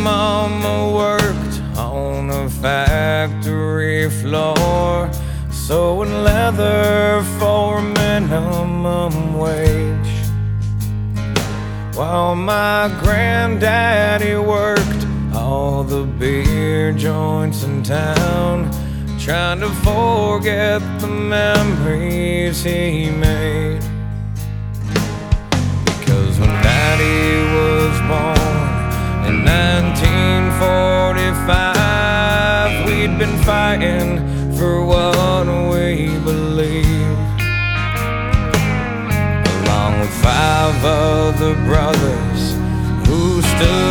mama worked on a factory floor, sewing leather for minimum wage, while my granddaddy worked all the beer joints in town, trying to forget the memories he made. Because when Daddy was born in 1945, we'd been fighting for what we believed, along with 5 other brothers who stood